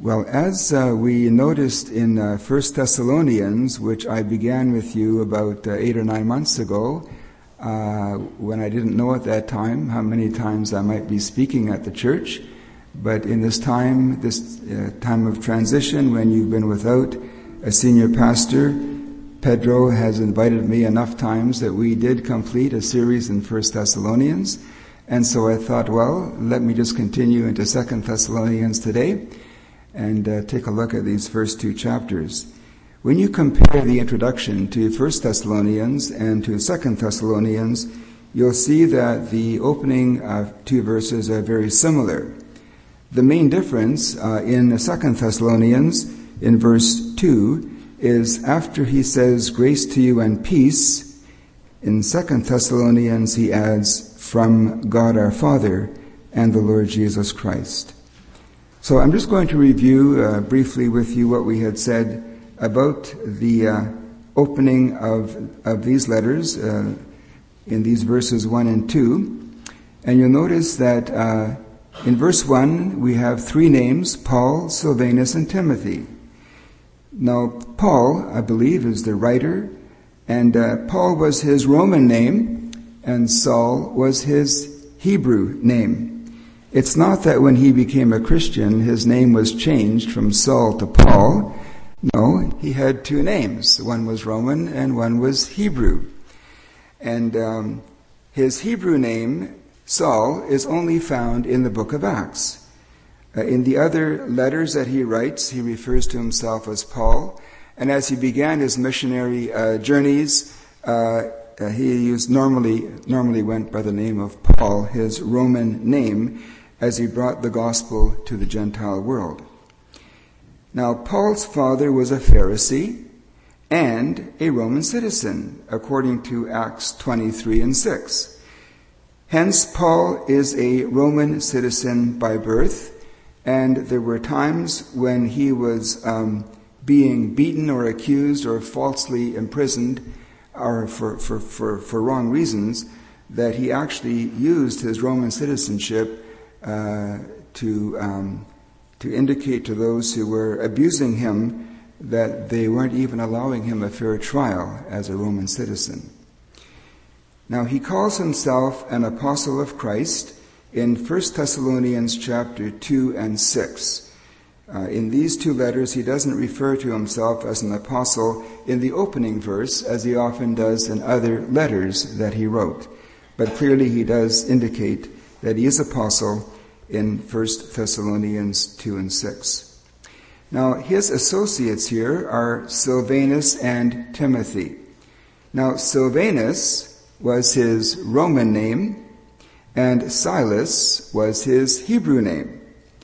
Well, as we noticed in 1 Thessalonians, which I began with you about 8 or 9 months ago, when I didn't know at that time how many times I might be speaking at the church, but in this time of transition, when you've been without a senior pastor, Pedro has invited me enough times that we did complete a series in 1 Thessalonians, and so I thought, well, let me just continue into 2 Thessalonians today and take a look at these first two chapters. When you compare the introduction to 1 Thessalonians and to 2 Thessalonians, you'll see that the opening two verses are very similar. The main difference in 2 Thessalonians, in verse 2, is after he says, "Grace to you and peace," in 2 Thessalonians he adds, "from God our Father and the Lord Jesus Christ." So I'm just going to review briefly with you what we had said about the opening of these letters in these verses 1 and 2. And you'll notice that in verse 1 we have three names: Paul, Silvanus, and Timothy. Now, Paul, I believe, is the writer, and Paul was his Roman name, and Saul was his Hebrew name. It's not that when he became a Christian, his name was changed from Saul to Paul. No, he had two names. One was Roman and one was Hebrew. And his Hebrew name, Saul, is only found in the book of Acts. In the other letters that he writes, he refers to himself as Paul. And as he began his missionary journeys, he normally went by the name of Paul, his Roman name, as he brought the gospel to the Gentile world. Now, Paul's father was a Pharisee and a Roman citizen, according to Acts 23 and 6. Hence, Paul is a Roman citizen by birth, and there were times when he was being beaten or accused or falsely imprisoned, or for wrong reasons, that he actually used his Roman citizenship to indicate to those who were abusing him that they weren't even allowing him a fair trial as a Roman citizen. Now, he calls himself an apostle of Christ in 1 Thessalonians chapter 2 and 6. In these two letters, he doesn't refer to himself as an apostle in the opening verse, as he often does in other letters that he wrote. But clearly he does indicate that he is apostle in 1 Thessalonians 2 and 6. Now, his associates here are Silvanus and Timothy. Now, Silvanus was his Roman name, and Silas was his Hebrew name.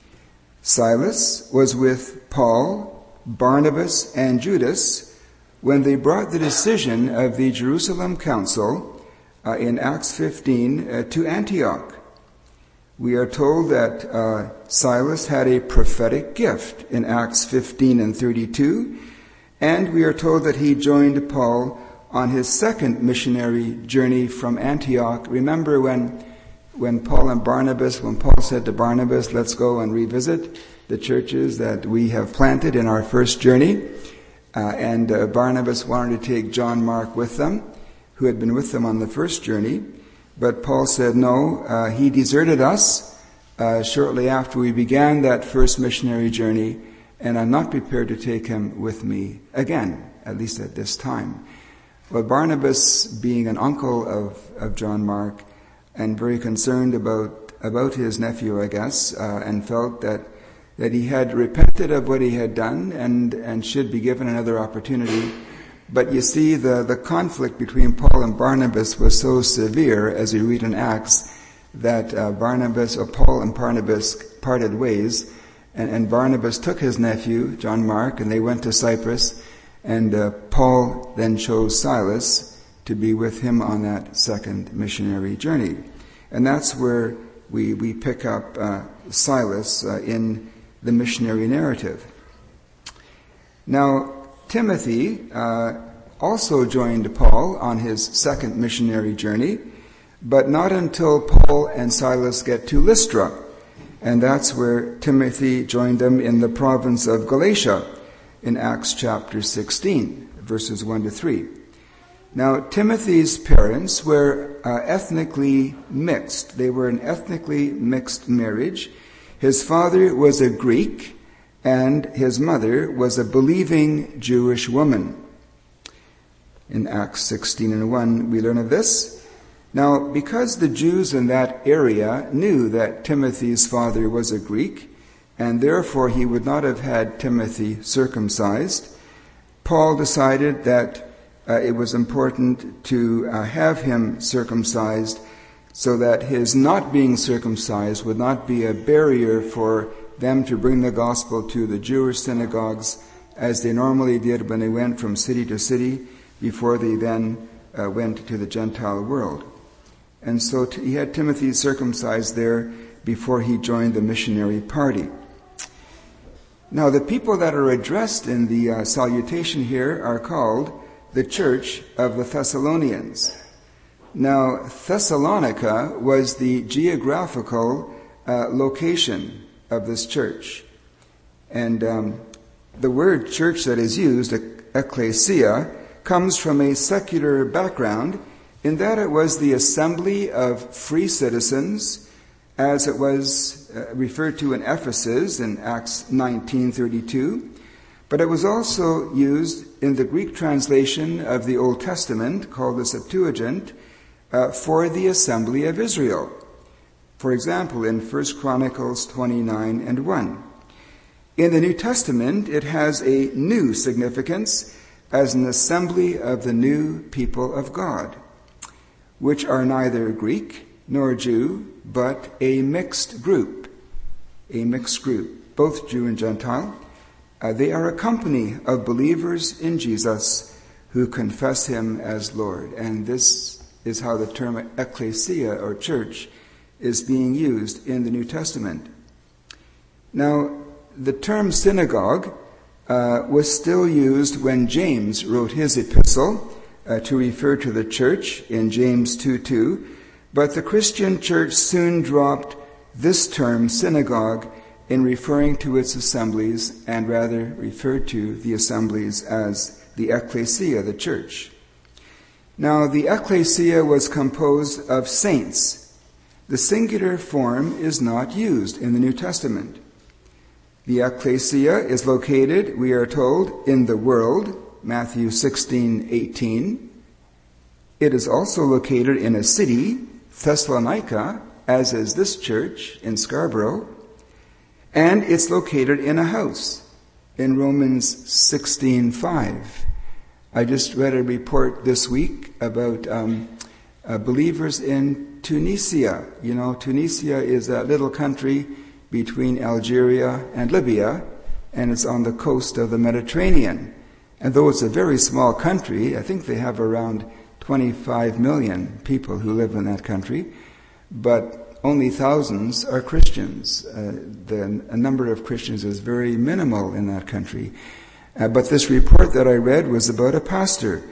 Silas was with Paul, Barnabas, and Judas when they brought the decision of the Jerusalem Council in Acts 15 to Antioch. We are told that Silas had a prophetic gift in Acts 15 and 32, and we are told that he joined Paul on his second missionary journey from Antioch. Remember when Paul said to Barnabas, "Let's go and revisit the churches that we have planted in our first journey," and Barnabas wanted to take John Mark with them, who had been with them on the first journey. But Paul said, no, he deserted us shortly after we began that first missionary journey, and I'm not prepared to take him with me again, at least at this time. Well, Barnabas, being an uncle of John Mark, and very concerned about his nephew, I guess, and felt that he had repented of what he had done and should be given another opportunity. But you see, the conflict between Paul and Barnabas was so severe, as we read in Acts, that Paul and Barnabas parted ways, and Barnabas took his nephew, John Mark, and they went to Cyprus, and Paul then chose Silas to be with him on that second missionary journey. And that's where we pick up Silas in the missionary narrative. Now, Timothy also joined Paul on his second missionary journey, but not until Paul and Silas get to Lystra. and that's where Timothy joined them in the province of Galatia in Acts chapter 16, verses 1 to 3. Now, Timothy's parents were ethnically mixed. They were an ethnically mixed marriage. His father was a Greek, and his mother was a believing Jewish woman. In Acts 16 and 1, we learn of this. Now, because the Jews in that area knew that Timothy's father was a Greek, and therefore he would not have had Timothy circumcised, Paul decided that it was important to have him circumcised so that his not being circumcised would not be a barrier for them to bring the gospel to the Jewish synagogues as they normally did when they went from city to city before they then went to the Gentile world. And so he had Timothy circumcised there before he joined the missionary party. Now, the people that are addressed in the salutation here are called the Church of the Thessalonians. Now, Thessalonica was the geographical location of this church. And the word church that is used, ecclesia, comes from a secular background in that it was the assembly of free citizens, as it was referred to in Ephesus in Acts 19:32. But it was also used in the Greek translation of the Old Testament, called the Septuagint, for the assembly of Israel. For example, in 1 Chronicles 29 and 1. In the New Testament, it has a new significance as an assembly of the new people of God, which are neither Greek nor Jew, but a mixed group, both Jew and Gentile. They are a company of believers in Jesus who confess him as Lord. And this is how the term ecclesia, or church, is being used in the New Testament. Now, the term synagogue was still used when James wrote his epistle to refer to the church in James 2:2, but the Christian church soon dropped this term synagogue in referring to its assemblies, and rather referred to the assemblies as the ecclesia, the church. Now, the ecclesia was composed of saints. The singular form is not used in the New Testament. The ecclesia is located, we are told, in the world, Matthew 16:18. It is also located in a city, Thessalonica, as is this church in Scarborough. And it's located in a house in Romans 16:5. I just read a report this week about believers in Tunisia. You know, Tunisia is a little country between Algeria and Libya, and it's on the coast of the Mediterranean. And though it's a very small country, I think they have around 25 million people who live in that country, but only thousands are Christians. The number of Christians is very minimal in that country. But this report that I read was about a pastor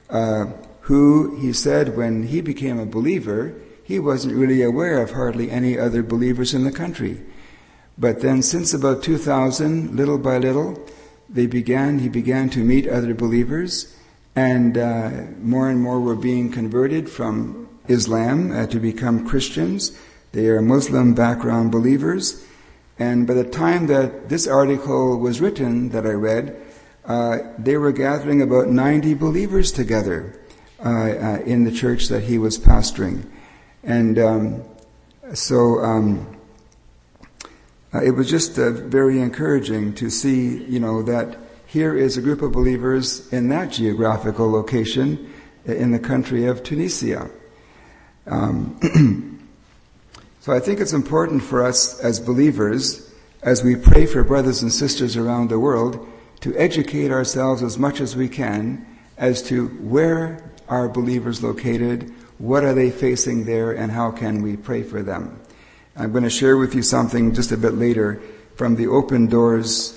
who, he said, when he became a believer, he wasn't really aware of hardly any other believers in the country. But then since about 2000, little by little, he began to meet other believers, and more were being converted from Islam to become Christians. They are Muslim background believers. And by the time that this article was written that I read, they were gathering about 90 believers together in the church that he was pastoring. And it was just very encouraging to see, that here is a group of believers in that geographical location in the country of Tunisia. So I think it's important for us as believers, as we pray for brothers and sisters around the world, to educate ourselves as much as we can as to where are believers located, what are they facing there, and how can we pray for them. I'm going to share with you something just a bit later from the Open Doors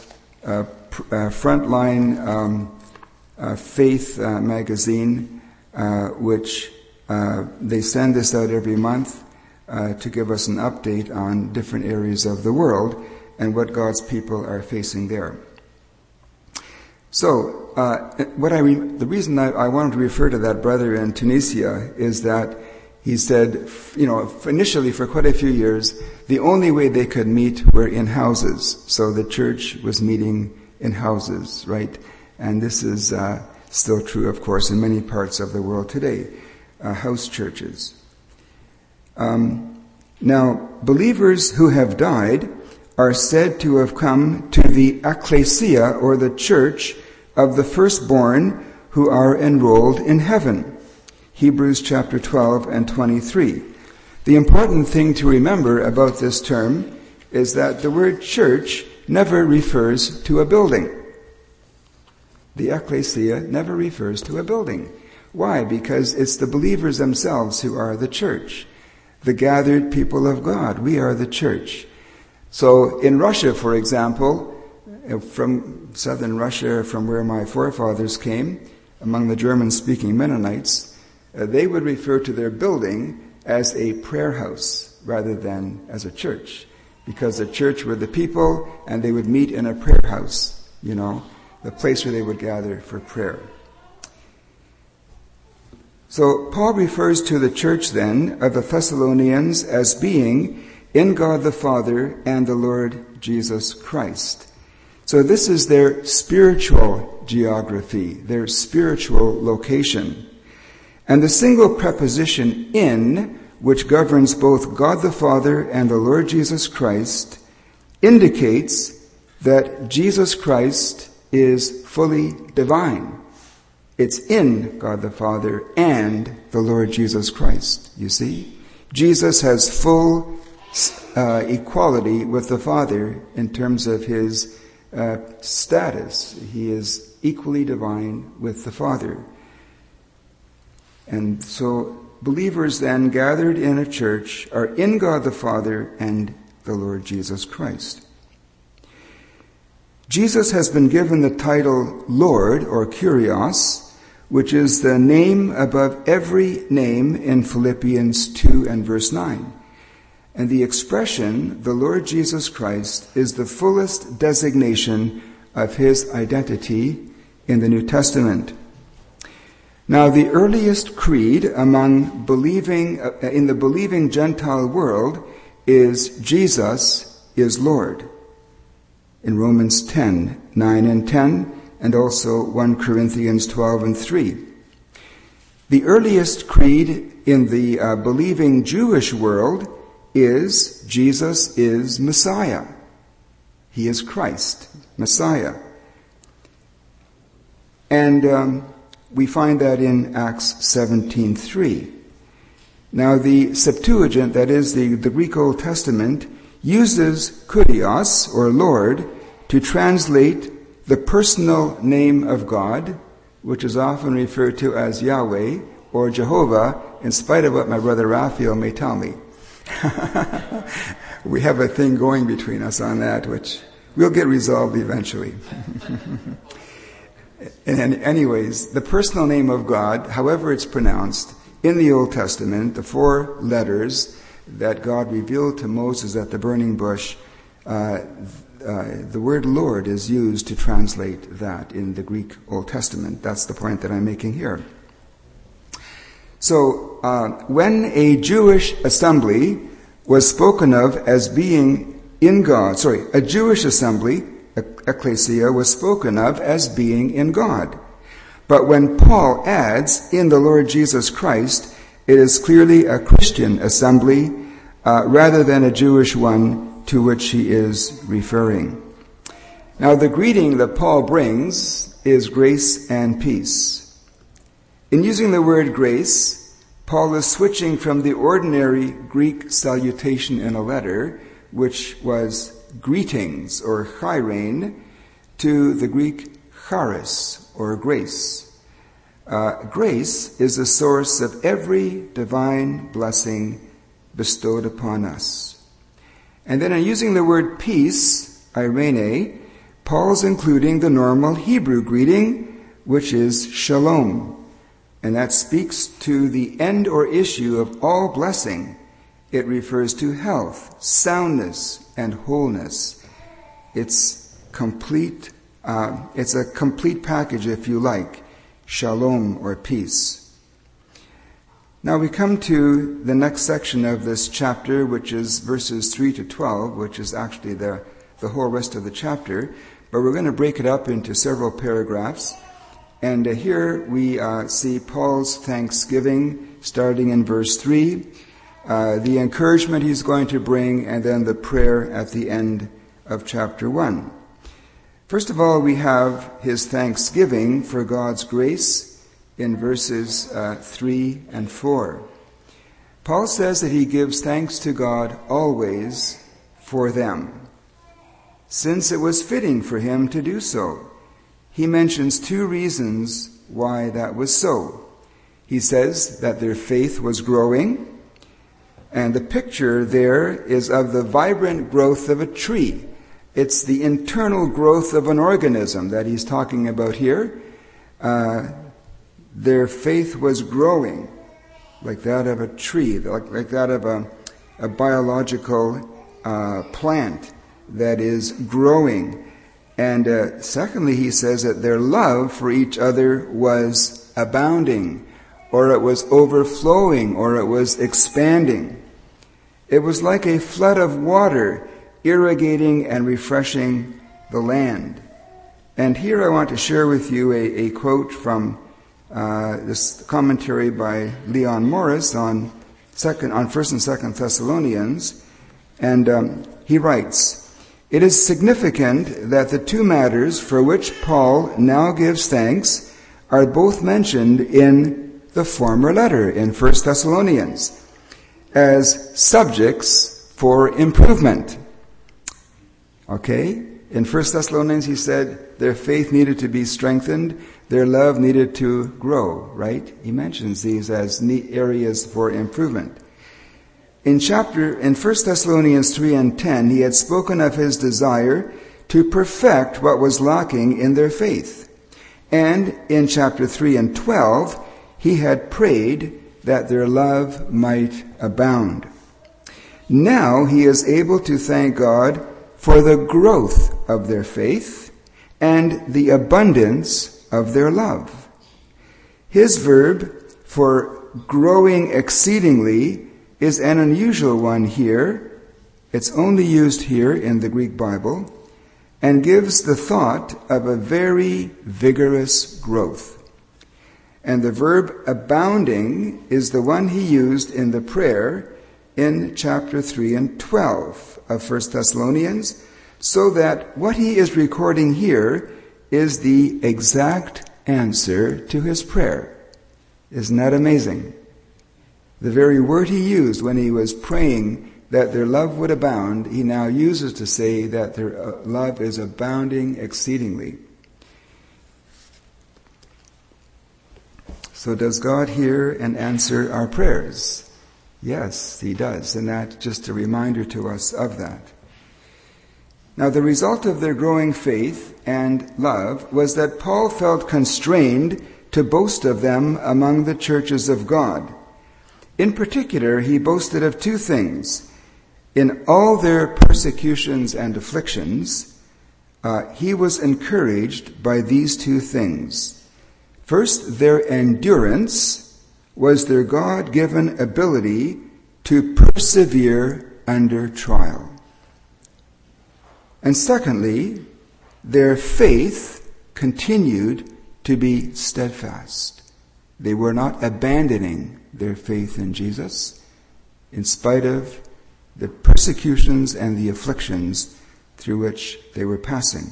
Frontline Faith magazine, which they send this out every month. to give us an update on different areas of the world and what God's people are facing there. So, the reason I wanted to refer to that brother in Tunisia is that he said, initially for quite a few years, the only way they could meet were in houses. So the church was meeting in houses, right? And this is still true, of course, in many parts of the world today, house churches. Now, believers who have died are said to have come to the ecclesia, or the church, of the firstborn who are enrolled in heaven. Hebrews chapter 12 and 23. The important thing to remember about this term is that the word church never refers to a building. The ecclesia never refers to a building. Why? Because it's the believers themselves who are the church. The gathered people of God. We are the church. So in Russia, for example, from southern Russia, from where my forefathers came, among the German-speaking Mennonites, they would refer to their building as a prayer house rather than as a church, because the church were the people and they would meet in a prayer house, the place where they would gather for prayer. So Paul refers to the church then of the Thessalonians as being in God the Father and the Lord Jesus Christ. So this is their spiritual geography, their spiritual location. And the single preposition in, which governs both God the Father and the Lord Jesus Christ, indicates that Jesus Christ is fully divine. It's in God the Father and the Lord Jesus Christ, you see? Jesus has full equality with the Father in terms of his status. He is equally divine with the Father. And so believers then gathered in a church are in God the Father and the Lord Jesus Christ. Jesus has been given the title Lord, or Kyrios, which is the name above every name in Philippians 2 and verse 9. And the expression, the Lord Jesus Christ, is the fullest designation of his identity in the New Testament. Now, the earliest creed in the believing Gentile world is Jesus is Lord. In Romans 10, 9 and 10, and also 1 Corinthians 12 and 3. The earliest creed in the believing Jewish world is Jesus is Messiah. He is Christ, Messiah. And we find that in Acts 17:3. Now the Septuagint, that is the Greek Old Testament, uses Kyrios, or Lord, to translate the personal name of God, which is often referred to as Yahweh or Jehovah, in spite of what my brother Raphael may tell me. We have a thing going between us on that, which will get resolved eventually. And anyways, the personal name of God, however it's pronounced, in the Old Testament, the 4 letters that God revealed to Moses at the burning bush, the word Lord is used to translate that in the Greek Old Testament. That's the point that I'm making here. So, when a Jewish assembly was spoken of as being in God, a Jewish assembly, ecclesia, was spoken of as being in God. But when Paul adds, in the Lord Jesus Christ, it is clearly a Christian assembly rather than a Jewish one to which he is referring. Now, the greeting that Paul brings is grace and peace. In using the word grace, Paul is switching from the ordinary Greek salutation in a letter, which was greetings or chairein, to the Greek charis or grace. Grace is the source of every divine blessing bestowed upon us. And then in using the word peace, eirene, Paul's including the normal Hebrew greeting, which is shalom. And that speaks to the end or issue of all blessing. it refers to health, soundness, and wholeness. It's complete. It's a complete package, if you like, shalom or peace. Now we come to the next section of this chapter, which is verses 3 to 12, which is actually the whole rest of the chapter. But we're going to break it up into several paragraphs. And here we see Paul's thanksgiving starting in verse 3, the encouragement he's going to bring, and then the prayer at the end of chapter 1. First of all, we have his thanksgiving for God's grace in verses 3 and 4. Paul says that he gives thanks to God always for them, since it was fitting for him to do so. He mentions two reasons why that was so. He says that their faith was growing, and the picture there is of the vibrant growth of a tree. It's the internal growth of an organism that he's talking about here. Their faith was growing like that of a tree, like that of a biological plant that is growing. And secondly, he says that their love for each other was abounding, or it was overflowing, or it was expanding. It was like a flood of water irrigating and refreshing the land. And here I want to share with you a quote from this commentary by Leon Morris on 1st and 2nd Thessalonians. And he writes, "It is significant that the two matters for which Paul now gives thanks are both mentioned in the former letter, in 1 Thessalonians, as subjects for improvement." Okay? In 1 Thessalonians, he said their faith needed to be strengthened, their love needed to grow, right? He mentions these as areas for improvement. In 1 Thessalonians 3 and 10, he had spoken of his desire to perfect what was lacking in their faith. And in chapter 3 and 12, he had prayed that their love might abound. Now he is able to thank God for the growth of their faith and the abundance of their love. His verb for growing exceedingly is an unusual one here. It's only used here in the Greek Bible, and gives the thought of a very vigorous growth. And the verb abounding is the one he used in the prayer in chapter 3 and 12 of 1 Thessalonians, so that what he is recording here is the exact answer to his prayer. Isn't that amazing? The very word he used when he was praying that their love would abound, he now uses to say that their love is abounding exceedingly. So does God hear and answer our prayers? Yes, he does, and that's just a reminder to us of that. Now, the result of their growing faith and love was that Paul felt constrained to boast of them among the churches of God. In particular, he boasted of two things. In all their persecutions and afflictions, he was encouraged by these two things. First, their endurance was their God-given ability to persevere under trial. And secondly, their faith continued to be steadfast. They were not abandoning their faith in Jesus in spite of the persecutions and the afflictions through which they were passing.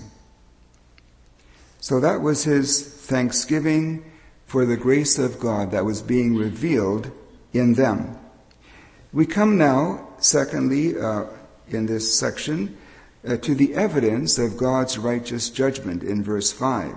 So that was his thanksgiving for the grace of God that was being revealed in them. We come now, secondly, in this section, to the evidence of God's righteous judgment in verse 5.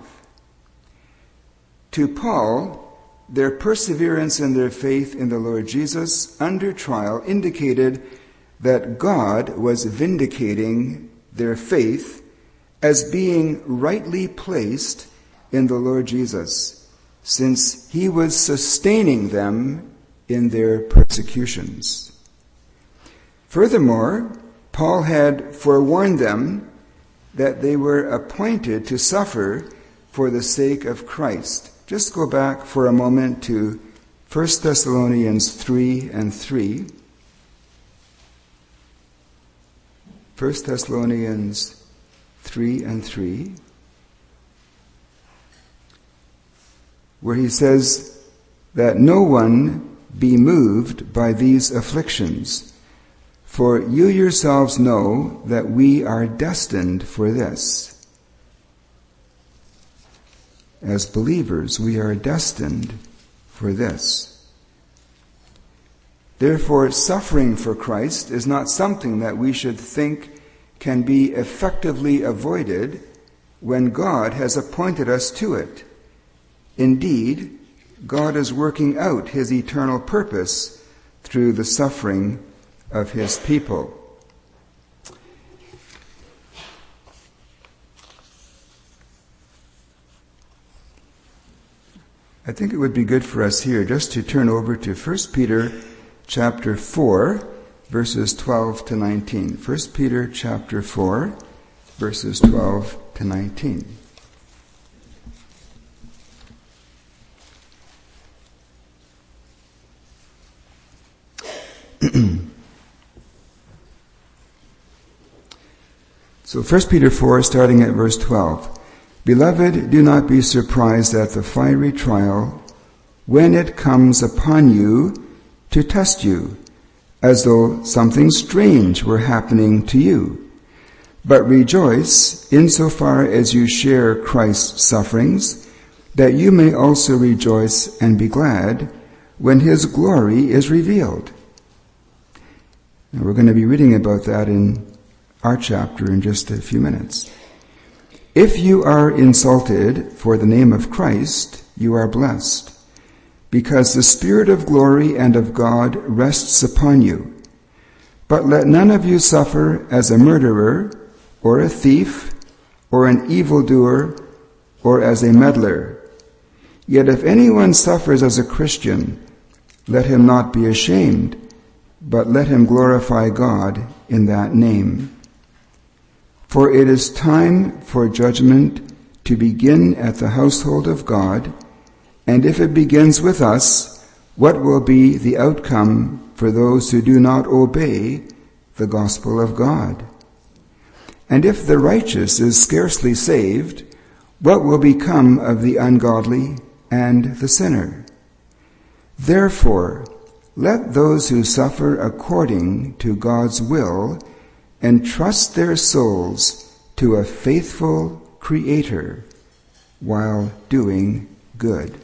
To Paul, their perseverance in their faith in the Lord Jesus under trial indicated that God was vindicating their faith as being rightly placed in the Lord Jesus, since he was sustaining them in their persecutions. Furthermore, Paul had forewarned them that they were appointed to suffer for the sake of Christ. Just go back for a moment to 1 Thessalonians 3:3. 1 Thessalonians 3:3, where he says that no one be moved by these afflictions, for you yourselves know that we are destined for this. As believers, we are destined for this. Therefore, suffering for Christ is not something that we should think can be effectively avoided when God has appointed us to it. Indeed, God is working out his eternal purpose through the suffering of his people. I think it would be good for us here just to turn over to 1 Peter chapter 4, verses 12 to 19. 1 Peter chapter 4, verses 12 to 19. So 1 Peter 4, starting at verse 12. Beloved, do not be surprised at the fiery trial when it comes upon you to test you, as though something strange were happening to you. But rejoice insofar as you share Christ's sufferings, that you may also rejoice and be glad when his glory is revealed. And we're going to be reading about that in our chapter in just a few minutes. If you are insulted for the name of Christ, you are blessed, because the Spirit of glory and of God rests upon you. But let none of you suffer as a murderer, or a thief, or an evildoer, or as a meddler. Yet if anyone suffers as a Christian, let him not be ashamed, but let him glorify God in that name. For it is time for judgment to begin at the household of God, and if it begins with us, what will be the outcome for those who do not obey the gospel of God? And if the righteous is scarcely saved, what will become of the ungodly and the sinner? Therefore, let those who suffer according to God's will entrust their souls to a faithful Creator while doing good.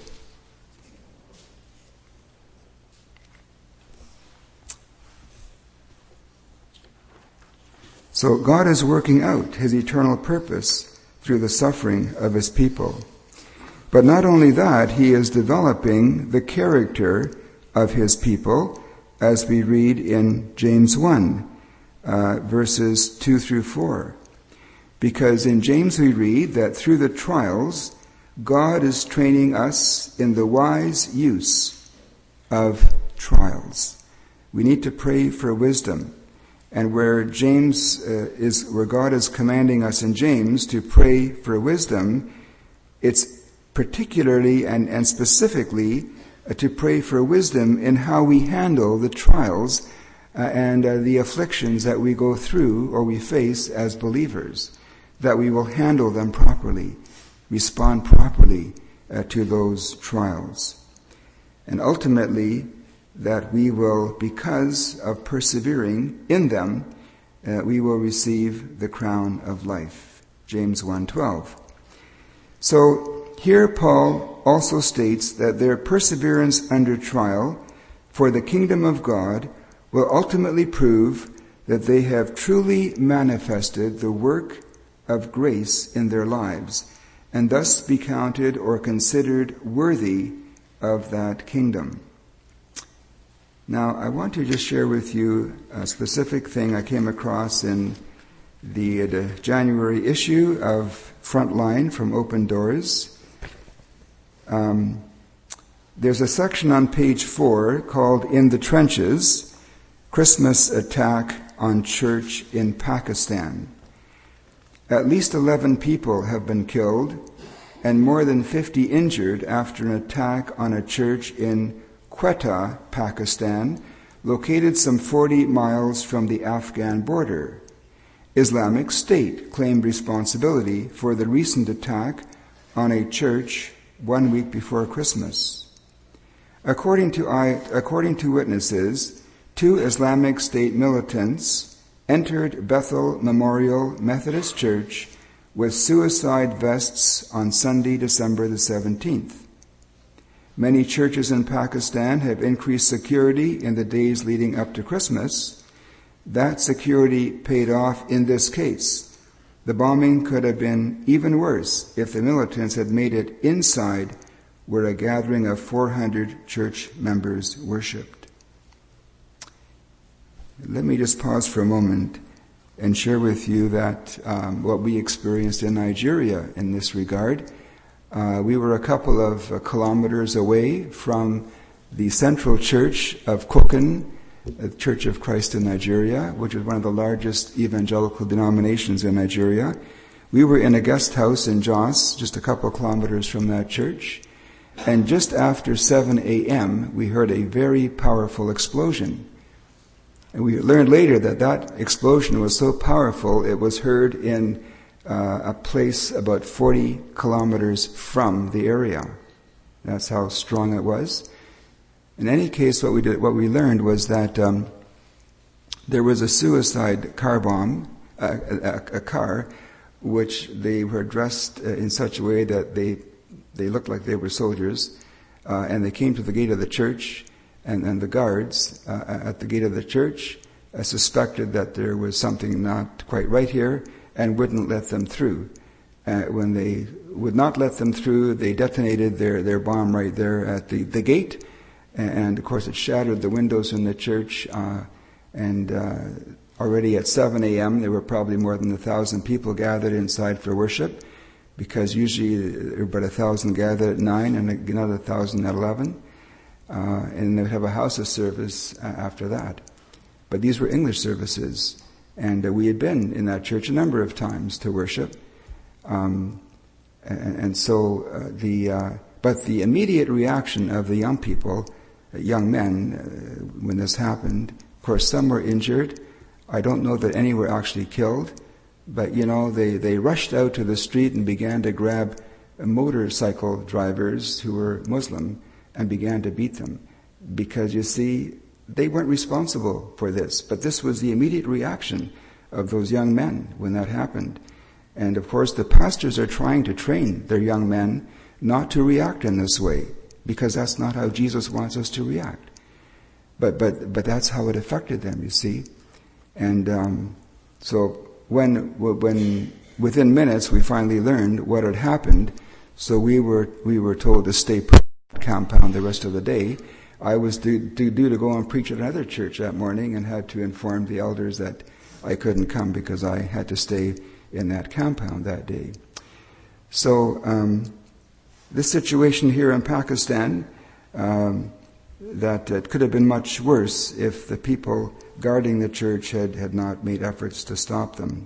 So God is working out his eternal purpose through the suffering of his people. But not only that, he is developing the character of his people, as we read in James 1. Verses 2 through 4. Because in James we read that through the trials, God is training us in the wise use of trials. We need to pray for wisdom. And where where God is commanding us in James to pray for wisdom, it's particularly and specifically to pray for wisdom in how we handle the trials and the afflictions that we go through or we face as believers, that we will handle them properly, respond properly to those trials. And ultimately, that we will, because of persevering in them, we will receive the crown of life. James 1:12. So here Paul also states that their perseverance under trial for the kingdom of God will ultimately prove that they have truly manifested the work of grace in their lives, and thus be counted or considered worthy of that kingdom. Now, I want to just share with you a specific thing I came across in the January issue of Frontline from Open Doors. There's a section on page 4 called In the Trenches, Christmas attack on church in Pakistan. At least 11 people have been killed and more than 50 injured after an attack on a church in Quetta, Pakistan, located some 40 miles from the Afghan border. Islamic State claimed responsibility for the recent attack on a church 1 week before Christmas. According to witnesses, 2 Islamic State militants entered Bethel Memorial Methodist Church with suicide vests on Sunday, December the 17th. Many churches in Pakistan have increased security in the days leading up to Christmas. That security paid off in this case. The bombing could have been even worse if the militants had made it inside where a gathering of 400 church members worshipped. Let me just pause for a moment and share with you that what we experienced in Nigeria in this regard. We were a couple of kilometers away from the central church of Kokan, the Church of Christ in Nigeria, which is one of the largest evangelical denominations in Nigeria. We were in a guest house in Jos, just a couple of kilometers from that church, and just after 7 a.m., we heard a very powerful explosion. And we learned later that that explosion was so powerful, it was heard in a place about 40 kilometers from the area. That's how strong it was. In any case, what we learned was that there was a suicide car bomb, a car, which they were dressed in such a way that they looked like they were soldiers, and they came to the gate of the church, and the guards at the gate of the church suspected that there was something not quite right here and wouldn't let them through. When they would not let them through, they detonated their bomb right there at the gate. And of course it shattered the windows in the church, and already at 7 a.m. there were probably more than 1,000 people gathered inside for worship, because usually there were about 1,000 gathered at 9 and another 1,000 at 11. And they would have a house of service after that. But these were English services, and we had been in that church a number of times to worship. But the immediate reaction of the young people, young men, when this happened, of course some were injured. I don't know that any were actually killed, but they rushed out to the street and began to grab motorcycle drivers who were Muslim and began to beat them. Because you see, they weren't responsible for this, but this was the immediate reaction of those young men when that happened. And of course the pastors are trying to train their young men not to react in this way, because that's not how Jesus wants us to react. But that's how it affected them, you see. And so when within minutes we finally learned what had happened, so we were told to stay put at the compound the rest of the day. I was due to go and preach at another church that morning, and had to inform the elders that I couldn't come because I had to stay in that compound that day. So this situation here in Pakistan, that it could have been much worse if the people guarding the church had not made efforts to stop them.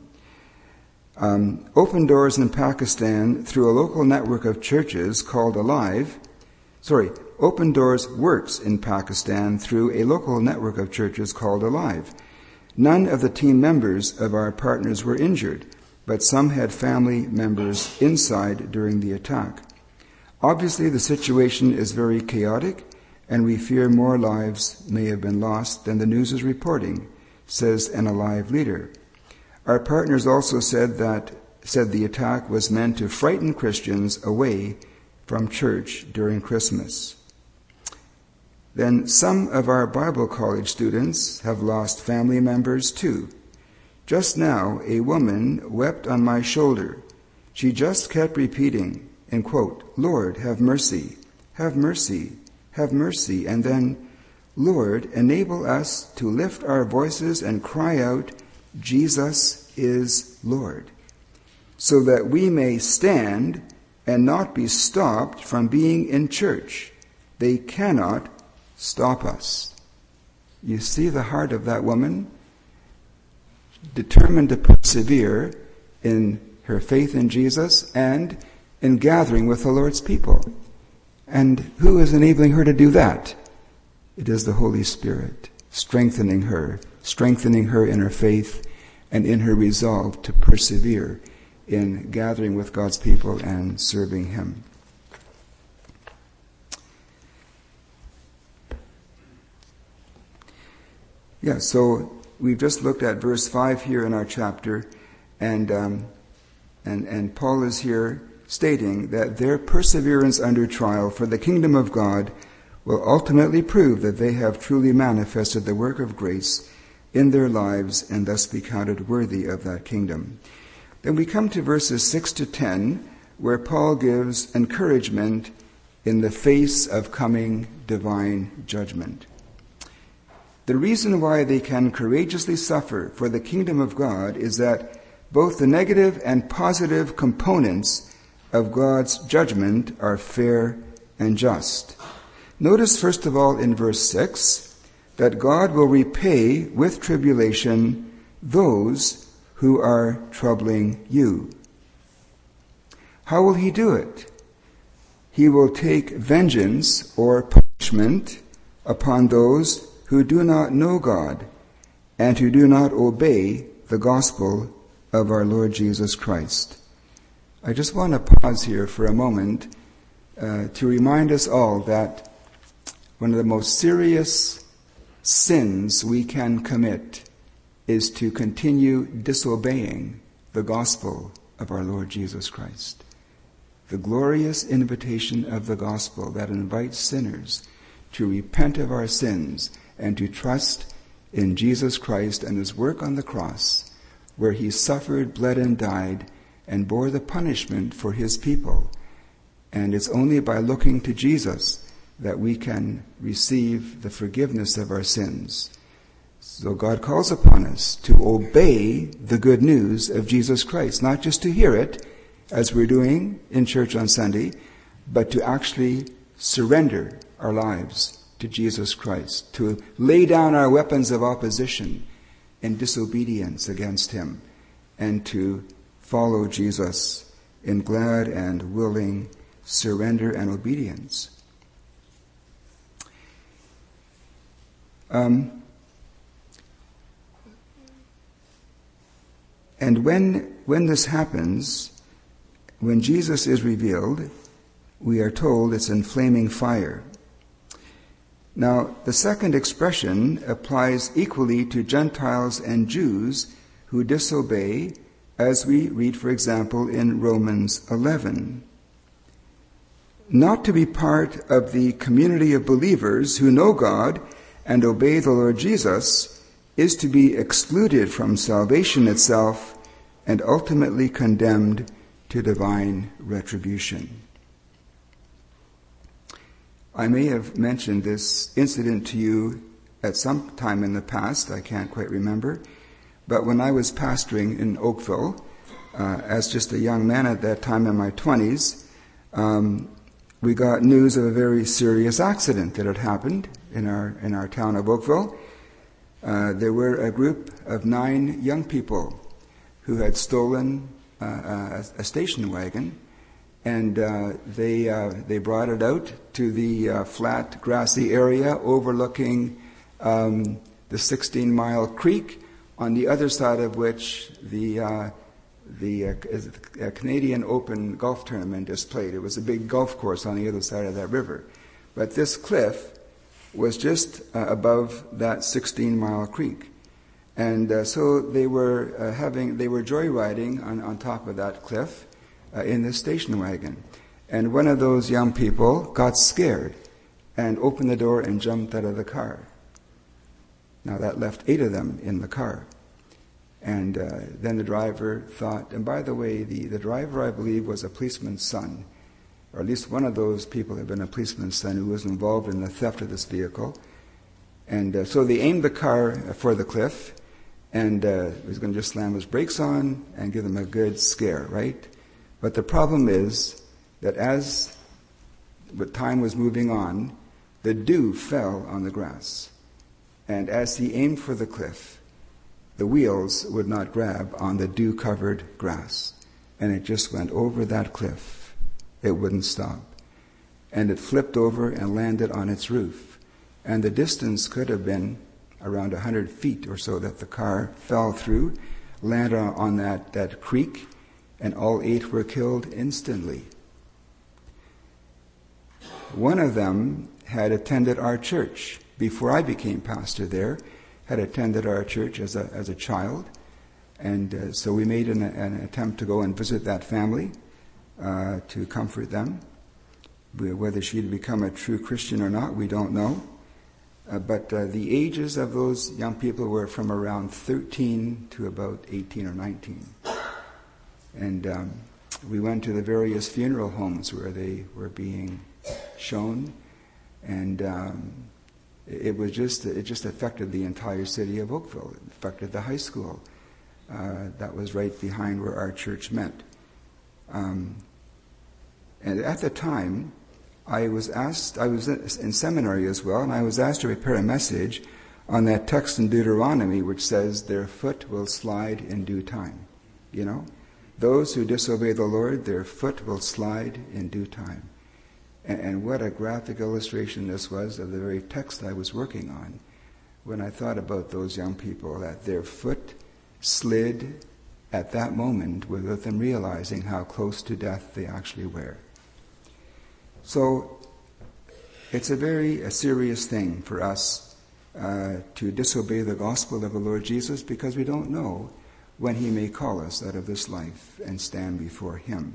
Open Doors in Pakistan, through a local network of churches called Alive, Open Doors works in Pakistan through a local network of churches called Alive. None of the team members of our partners were injured, but some had family members inside during the attack. Obviously, the situation is very chaotic, and we fear more lives may have been lost than the news is reporting, says an Alive leader. Our partners also said the attack was meant to frighten Christians away from church during Christmas. Then some of our Bible college students have lost family members too. Just now, a woman wept on my shoulder. She just kept repeating, in quote, "Lord, have mercy, have mercy, have mercy," and then, "Lord, enable us to lift our voices and cry out, Jesus is Lord, so that we may stand and not be stopped from being in church. They cannot stop us." You see the heart of that woman, determined to persevere in her faith in Jesus and in gathering with the Lord's people. And who is enabling her to do that? It is the Holy Spirit, strengthening her in her faith and in her resolve to persevere in gathering with God's people and serving Him. Yeah, so we've just looked at verse 5 here in our chapter, and Paul is here stating that their perseverance under trial for the kingdom of God will ultimately prove that they have truly manifested the work of grace in their lives and thus be counted worthy of that kingdom. Then we come to verses 6 to 10, where Paul gives encouragement in the face of coming divine judgment. The reason why they can courageously suffer for the kingdom of God is that both the negative and positive components of God's judgment are fair and just. Notice first of all in verse 6 that God will repay with tribulation those who are troubling you. How will He do it? He will take vengeance or punishment upon those who do not know God and who do not obey the gospel of our Lord Jesus Christ. I just want to pause here for a moment to remind us all that one of the most serious sins we can commit is to continue disobeying the gospel of our Lord Jesus Christ. The glorious invitation of the gospel that invites sinners to repent of our sins and to trust in Jesus Christ and His work on the cross, where He suffered, bled, and died, and bore the punishment for His people. And it's only by looking to Jesus that we can receive the forgiveness of our sins. So God calls upon us to obey the good news of Jesus Christ, not just to hear it, as we're doing in church on Sunday, but to actually surrender our lives to Jesus Christ, to lay down our weapons of opposition in disobedience against Him, and to follow Jesus in glad and willing surrender and obedience. And when this happens, when Jesus is revealed, we are told it's in flaming fire. Now, the second expression applies equally to Gentiles and Jews who disobey, as we read, for example, in Romans 11. Not to be part of the community of believers who know God and obey the Lord Jesus is to be excluded from salvation itself and ultimately condemned to divine retribution. I may have mentioned this incident to you at some time in the past, I can't quite remember, but when I was pastoring in Oakville, as just a young man at that time in my 20s, we got news of a very serious accident that had happened in our town of Oakville. There were a group of 9 young people who had stolen a station wagon, and they brought it out to the flat, grassy area overlooking the 16-mile creek, on the other side of which the Canadian Open golf tournament is played. It was a big golf course on the other side of that river. But this cliff was just above that 16-mile creek. And so they were joyriding on top of that cliff in this station wagon. And one of those young people got scared and opened the door and jumped out of the car. Now that left 8 of them in the car. And then the driver thought, and by the way, the driver, I believe, was a policeman's son, or at least one of those people had been a policeman's son who was involved in the theft of this vehicle. And so they aimed the car for the cliff, and he was going to just slam his brakes on and give them a good scare, right? But the problem is that as the time was moving on, the dew fell on the grass. And as he aimed for the cliff, the wheels would not grab on the dew-covered grass. And it just went over that cliff. It wouldn't stop. And it flipped over and landed on its roof. And the distance could have been around 100 feet or so that the car fell through, landed on that creek, and all 8 were killed instantly. One of them had attended our church before I became pastor there, had attended our church as a child, and so we made an attempt to go and visit that family to comfort them. Whether she'd become a true Christian or not, we don't know. But the ages of those young people were from around 13 to about 18 or 19. And we went to the various funeral homes where they were being shown, and it just affected the entire city of Oakville. It affected the high school that was right behind where our church met. And at the time, I was in seminary as well, and I was asked to prepare a message on that text in Deuteronomy which says, "Their foot will slide in due time." You know? Those who disobey the Lord, their foot will slide in due time. And what a graphic illustration this was of the very text I was working on when I thought about those young people, that their foot slid at that moment without them realizing how close to death they actually were. So it's a serious thing for us to disobey the gospel of the Lord Jesus, because we don't know when he may call us out of this life and stand before him.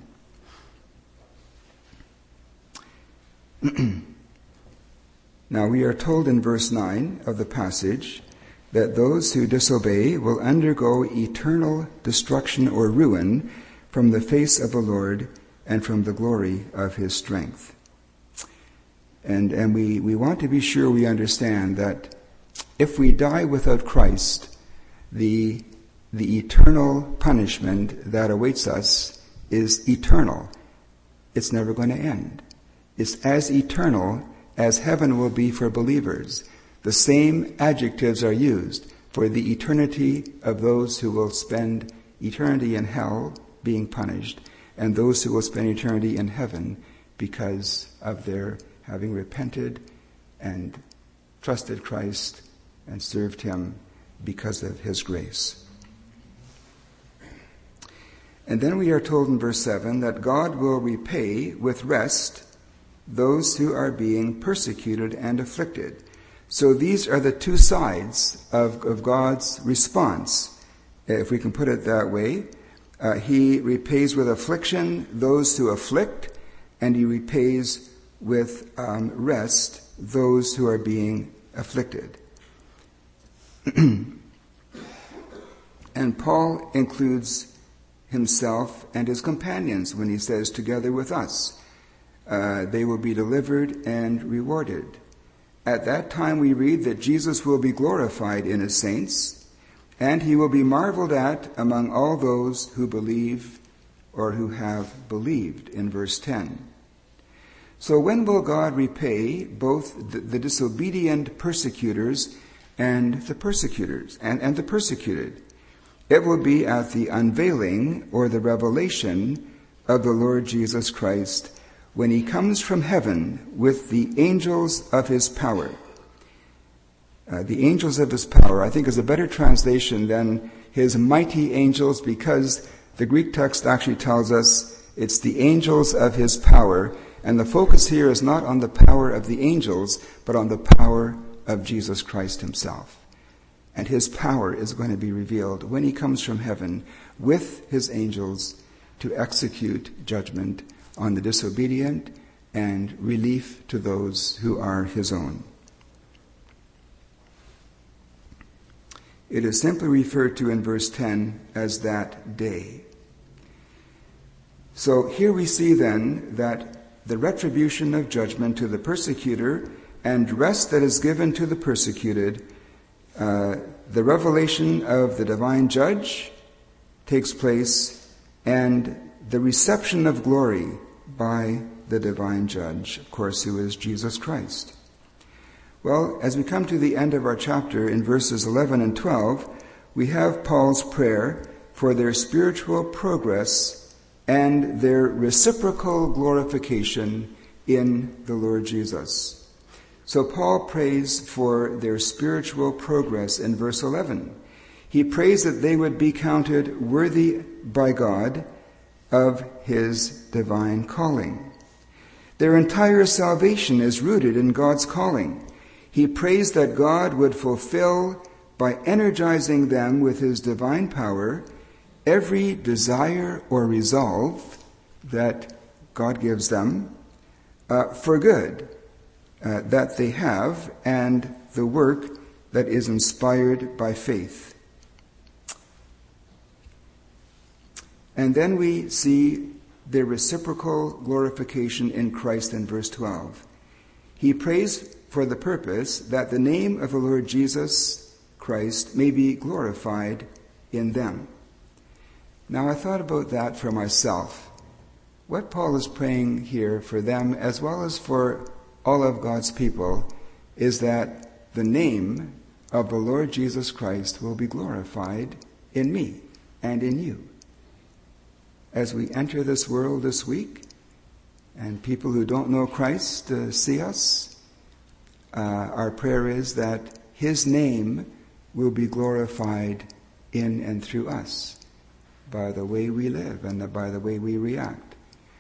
Now we are told in verse 9 of the passage that those who disobey will undergo eternal destruction or ruin from the face of the Lord and from the glory of his strength. And we want to be sure we understand that if we die without Christ, the eternal punishment that awaits us is eternal. It's never going to end. It's as eternal as heaven will be for believers. The same adjectives are used for the eternity of those who will spend eternity in hell being punished, and those who will spend eternity in heaven because of their having repented and trusted Christ and served him because of his grace. And then we are told in verse 7 that God will repay with rest those who are being persecuted and afflicted. So these are the two sides of God's response, if we can put it that way. He repays with affliction those who afflict, and he repays with rest those who are being afflicted. And Paul includes himself and his companions when he says, together with us, they will be delivered and rewarded. At that time we read that Jesus will be glorified in his saints, and he will be marveled at among all those who believe or who have believed, in verse 10. So when will God repay both the disobedient persecutors and the persecutors and the persecuted? It will be at the unveiling or the revelation of the Lord Jesus Christ, when he comes from heaven with the angels of his power. The angels of his power, I think, is a better translation than his mighty angels, because the Greek text actually tells us it's the angels of his power, and the focus here is not on the power of the angels, but on the power of Jesus Christ himself. And his power is going to be revealed when he comes from heaven with his angels to execute judgment on the disobedient and relief to those who are his own. It is simply referred to in verse 10 as that day. So here we see then that the retribution of judgment to the persecutor and rest that is given to the persecuted, the revelation of the divine judge takes place, and the reception of glory by the divine judge, of course, who is Jesus Christ. Well, as we come to the end of our chapter in verses 11 and 12, we have Paul's prayer for their spiritual progress and their reciprocal glorification in the Lord Jesus. So Paul prays for their spiritual progress in verse 11. He prays that they would be counted worthy by God of his divine calling. Their entire salvation is rooted in God's calling. He prays that God would fulfill, by energizing them with his divine power, every desire or resolve that God gives them for good that they have, and the work that is inspired by faith. And then we see the reciprocal glorification in Christ in verse 12. He prays for the purpose that the name of the Lord Jesus Christ may be glorified in them. Now I thought about that for myself. What Paul is praying here for them, as well as for all of God's people, is that the name of the Lord Jesus Christ will be glorified in me and in you. As we enter this world this week, and people who don't know Christ see us, our prayer is that his name will be glorified in and through us by the way we live and by the way we react.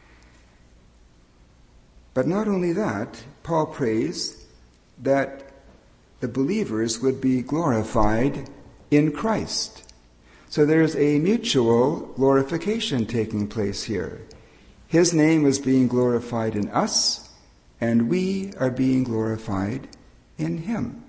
But not only that, Paul prays that the believers would be glorified in Christ. So there's a mutual glorification taking place here. His name is being glorified in us, and we are being glorified in him.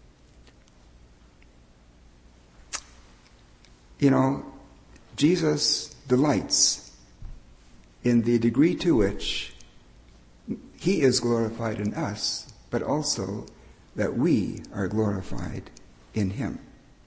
You know, Jesus delights in the degree to which he is glorified in us, but also that we are glorified in him.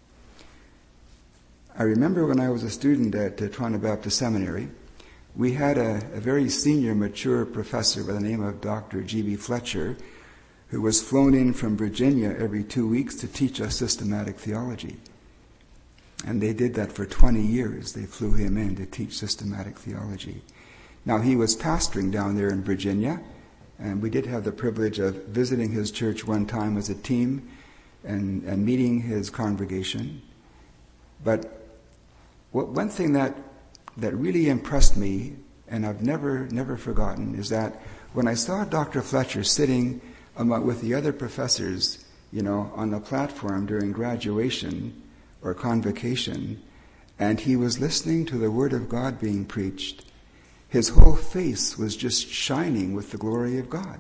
I remember when I was a student at Toronto Baptist Seminary, we had a very senior, mature professor by the name of Dr. G.B. Fletcher, who was flown in from Virginia every 2 weeks to teach us systematic theology. And they did that for 20 years. They flew him in to teach systematic theology. Now, he was pastoring down there in Virginia, and we did have the privilege of visiting his church one time as a team and meeting his congregation. But one thing that really impressed me, and I've never forgotten, is that when I saw Dr. Fletcher sitting with the other professors, on the platform during graduation or convocation, and he was listening to the Word of God being preached, his whole face was just shining with the glory of God.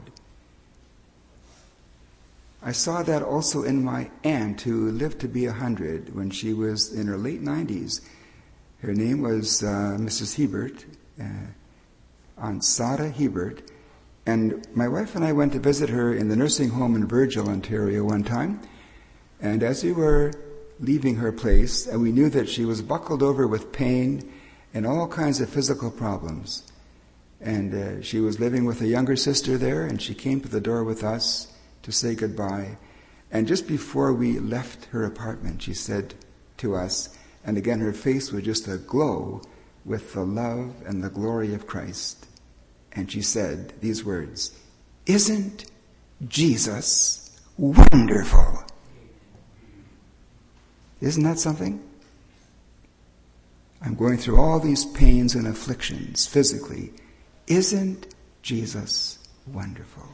I saw that also in my aunt, who lived to be 100 when she was in her late 90s. Her name was Mrs. Hebert, Aunt Sada Hebert. And my wife and I went to visit her in the nursing home in Virgil, Ontario one time. And as we were leaving her place, and we knew that she was buckled over with pain and all kinds of physical problems. And she was living with a younger sister there, and she came to the door with us to say goodbye. And just before we left her apartment, she said to us, and again her face was just aglow with the love and the glory of Christ. And she said these words, "Isn't Jesus wonderful?" Isn't that something? I'm going through all these pains and afflictions physically. Isn't Jesus wonderful?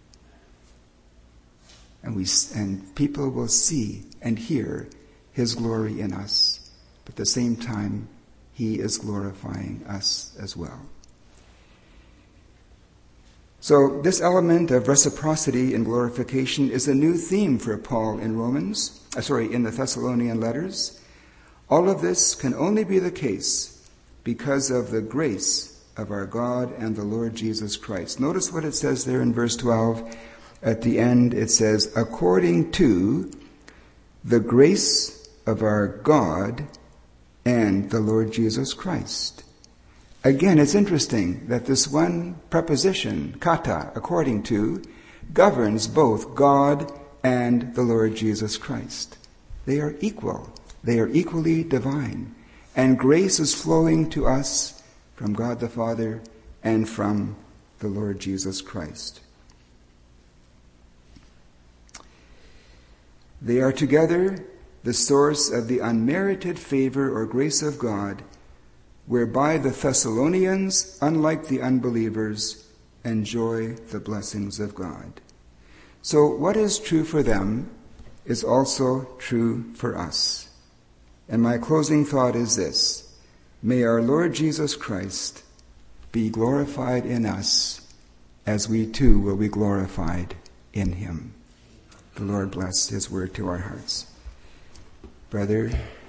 And people will see and hear his glory in us. But at the same time, he is glorifying us as well. So this element of reciprocity in glorification is a new theme for Paul in in the Thessalonian letters. All of this can only be the case because of the grace of our God and the Lord Jesus Christ. Notice what it says there in verse 12. At the end it says, according to the grace of our God and the Lord Jesus Christ. Again, it's interesting that this one preposition, kata, according to, governs both God and the Lord Jesus Christ. They are equal. They are equally divine. And grace is flowing to us from God the Father and from the Lord Jesus Christ. They are together the source of the unmerited favor or grace of God, whereby the Thessalonians, unlike the unbelievers, enjoy the blessings of God. So what is true for them is also true for us. And my closing thought is this: may our Lord Jesus Christ be glorified in us as we too will be glorified in him. The Lord bless his word to our hearts. Brother